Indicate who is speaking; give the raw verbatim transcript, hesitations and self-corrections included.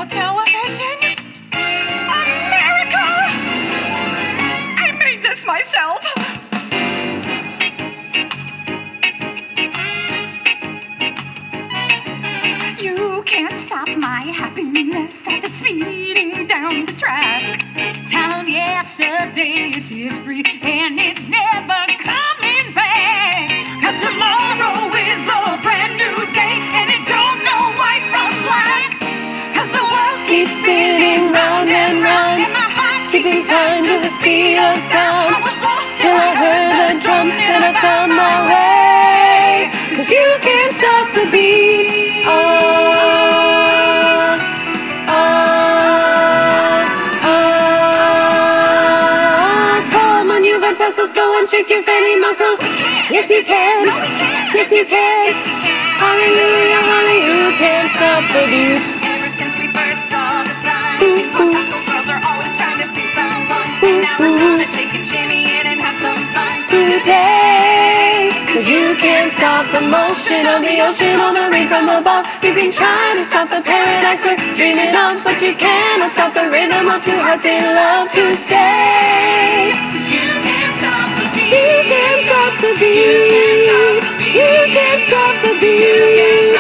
Speaker 1: national television. America! I made this myself. You can't stop my happiness as it's speeding down the track. Time yesterday is history and it's never coming back. Cause tomorrow is a brand new day and it don't know white from black. Cause the world keeps spinning round and round and my heart's keeping time to the speed of sound. I was lost till I heard the drums and I found my way. Cause you can't stop the beat. Oh, oh, oh. Come on, you Ventessels, go and shake your fatty muscles. Yes, you can. Yes, you can. Hallelujah, hallelujah, you can't stop the beat. Ever since we first saw the signs, these Ventessel girls are always trying to see someone. And now we're gonna shake and shimmy it and have some fun today. Cause you can't stop the motion of the ocean or the rain from above. You can try to stop the paradise we're dreaming of, but you cannot stop the rhythm of two hearts in love to stay. Cause you can't stop the beat. You can't stop the beat. You can't stop the beat.